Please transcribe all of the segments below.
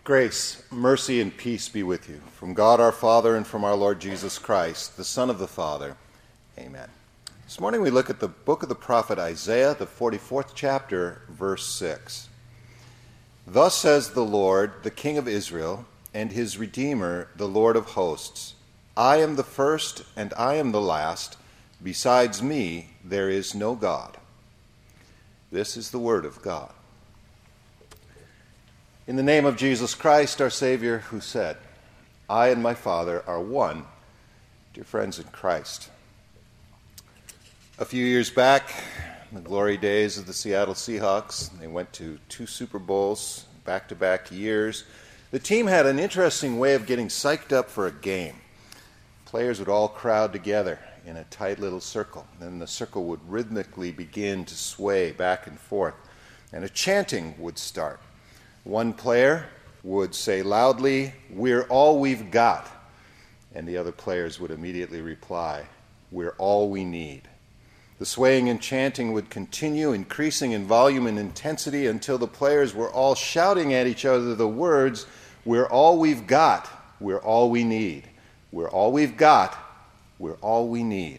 Grace, mercy, and peace be with you from God our Father and from our Lord Jesus Christ, the Son of the Father. Amen. This morning we look at the book of the prophet Isaiah, the 44th chapter, verse 6. Thus says the Lord, the King of Israel, and his Redeemer, the Lord of hosts, I am the first and I am the last. Besides me there is no God. This is the word of God. In the name of Jesus Christ, our Savior, who said, I and my Father are one, dear friends in Christ. A few years back, in the glory days of the Seattle Seahawks, they went to 2 Super Bowls back-to-back years. The team had an interesting way of getting psyched up for a game. Players would all crowd together in a tight little circle. Then the circle would rhythmically begin to sway back and forth, and a chanting would start. One player would say loudly, "We're all we've got," and the other players would immediately reply, "We're all we need." The swaying and chanting would continue, increasing in volume and intensity until the players were all shouting at each other the words, "We're all we've got, we're all we need. We're all we've got, we're all we need."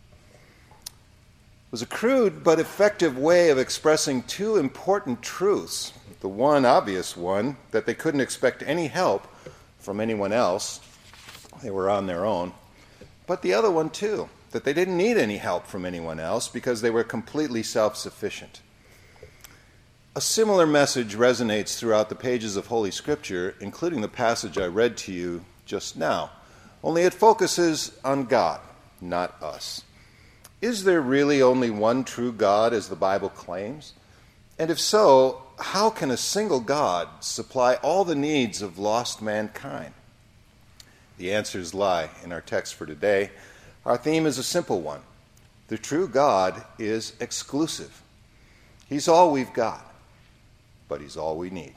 It was a crude but effective way of expressing two important truths. The one obvious one, that they couldn't expect any help from anyone else. They were on their own. But the other one, too, that they didn't need any help from anyone else because they were completely self-sufficient. A similar message resonates throughout the pages of Holy Scripture, including the passage I read to you just now, only it focuses on God, not us. Is there really only one true God, as the Bible claims? And if so, how can a single God supply all the needs of lost mankind? The answers lie in our text for today. Our theme is a simple one. The true God is exclusive. He's all we've got, but he's all we need.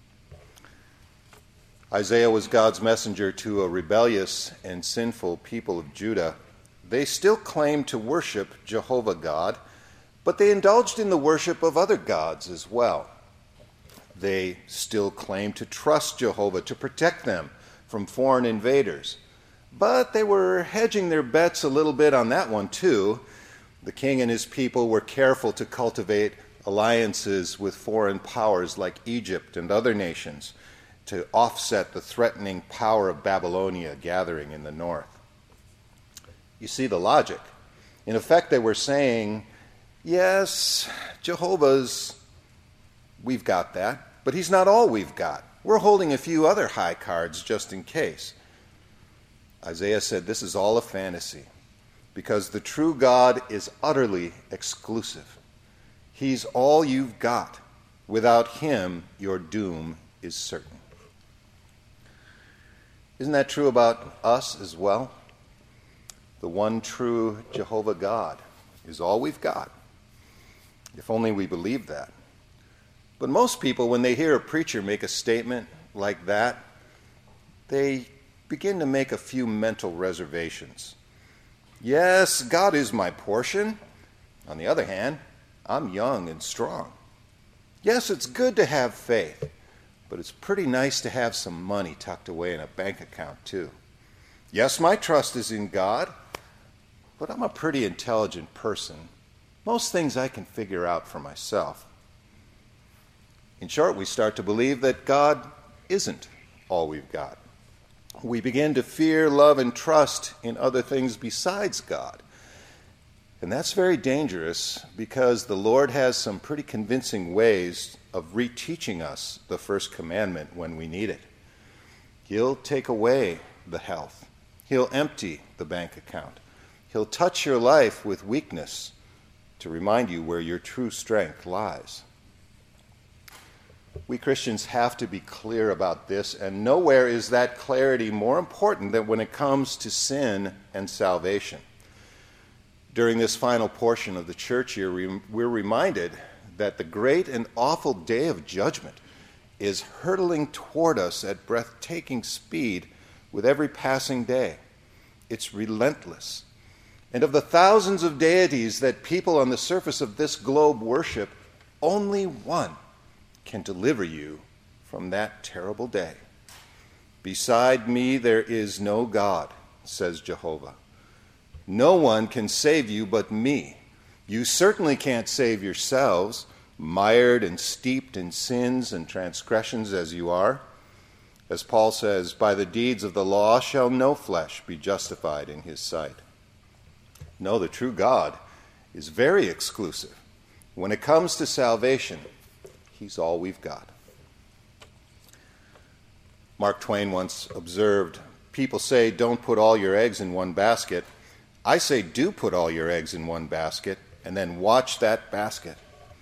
Isaiah was God's messenger to a rebellious and sinful people of Judah. They still claimed to worship Jehovah God, but they indulged in the worship of other gods as well. They still claimed to trust Jehovah to protect them from foreign invaders, but they were hedging their bets a little bit on that one too. The king and his people were careful to cultivate alliances with foreign powers like Egypt and other nations to offset the threatening power of Babylonia gathering in the north. You see the logic. In effect, they were saying, yes, we've got that, but he's not all we've got. We're holding a few other high cards just in case. Isaiah said this is all a fantasy because the true God is utterly exclusive. He's all you've got. Without him, your doom is certain. Isn't that true about us as well? The one true Jehovah God is all we've got. If only we believe that. But most people, when they hear a preacher make a statement like that, they begin to make a few mental reservations. Yes, God is my portion. On the other hand, I'm young and strong. Yes, it's good to have faith, but it's pretty nice to have some money tucked away in a bank account too. Yes, my trust is in God, but I'm a pretty intelligent person. Most things I can figure out for myself. In short, we start to believe that God isn't all we've got. We begin to fear, love, and trust in other things besides God. And that's very dangerous because the Lord has some pretty convincing ways of reteaching us the first commandment when we need it. He'll take away the health. He'll empty the bank account. He'll touch your life with weakness to remind you where your true strength lies. We Christians have to be clear about this, and nowhere is that clarity more important than when it comes to sin and salvation. During this final portion of the church year, we're reminded that the great and awful day of judgment is hurtling toward us at breathtaking speed with every passing day. It's relentless. And of the thousands of deities that people on the surface of this globe worship, only one can deliver you from that terrible day. Beside me there is no God, says Jehovah. No one can save you but me. You certainly can't save yourselves, mired and steeped in sins and transgressions as you are. As Paul says, by the deeds of the law shall no flesh be justified in his sight. No, the true God is very exclusive. When it comes to salvation, he's all we've got. Mark Twain once observed, people say don't put all your eggs in one basket. I say do put all your eggs in one basket and then watch that basket.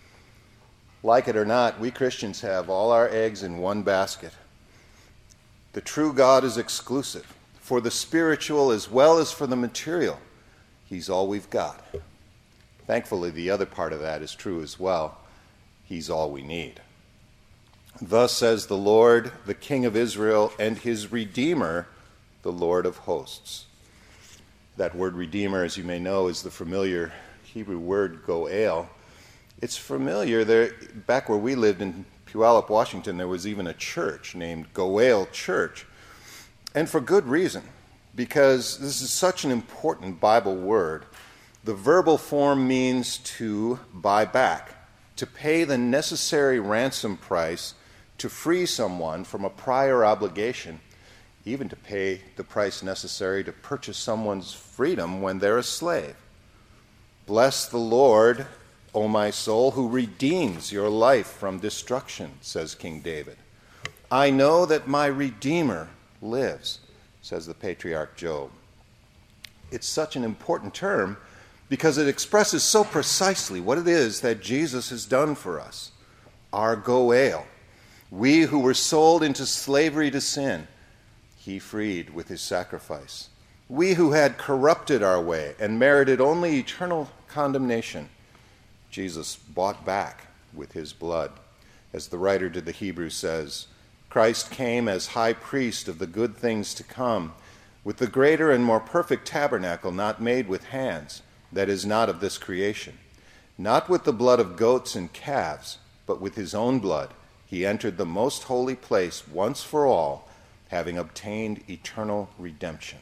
Like it or not, we Christians have all our eggs in one basket. The true God is exclusive. For the spiritual as well as for the material, he's all we've got. Thankfully, the other part of that is true as well. He's all we need. Thus says the Lord, the King of Israel, and his Redeemer, the Lord of hosts. That word Redeemer, as you may know, is the familiar Hebrew word goel. It's familiar. There, back where we lived in Puyallup, Washington, there was even a church named Goel Church. And for good reason, because this is such an important Bible word. The verbal form means to buy back, to pay the necessary ransom price to free someone from a prior obligation, even to pay the price necessary to purchase someone's freedom when they're a slave. Bless the Lord, O my soul, who redeems your life from destruction, says King David. I know that my Redeemer lives, says the patriarch Job. It's such an important term because it expresses so precisely what it is that Jesus has done for us. Our goel. We who were sold into slavery to sin, he freed with his sacrifice. We who had corrupted our way and merited only eternal condemnation, Jesus bought back with his blood. As the writer to the Hebrews says, Christ came as high priest of the good things to come, with the greater and more perfect tabernacle not made with hands, that is not of this creation. Not with the blood of goats and calves, but with his own blood, he entered the most holy place once for all, having obtained eternal redemption.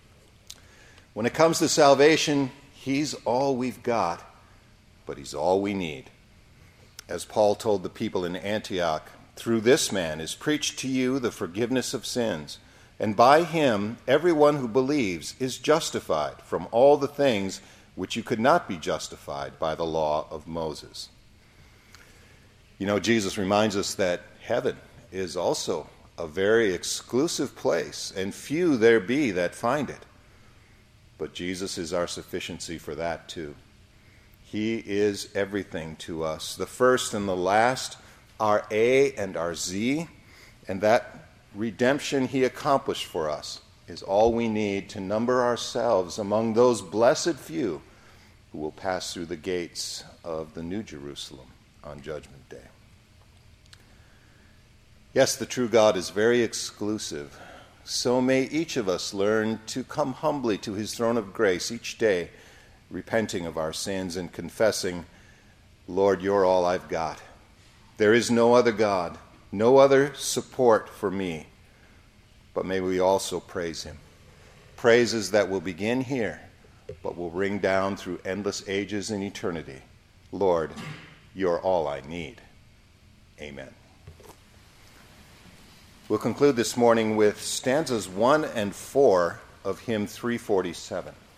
When it comes to salvation, he's all we've got, but he's all we need. As Paul told the people in Antioch, through this man is preached to you the forgiveness of sins, and by him everyone who believes is justified from all the things which you could not be justified by the law of Moses. You know, Jesus reminds us that heaven is also a very exclusive place, and few there be that find it. But Jesus is our sufficiency for that too. He is everything to us, the first and the last, our A and our Z, and that redemption he accomplished for us is all we need to number ourselves among those blessed few who will pass through the gates of the New Jerusalem on Judgment Day. Yes, the true God is very exclusive. So may each of us learn to come humbly to his throne of grace each day, repenting of our sins and confessing, Lord, you're all I've got. There is no other God, no other support for me. But may we also praise him. Praises that will begin here, but will ring down through endless ages and eternity. Lord, you're all I need. Amen. We'll conclude this morning with stanzas 1 and 4 of hymn 347.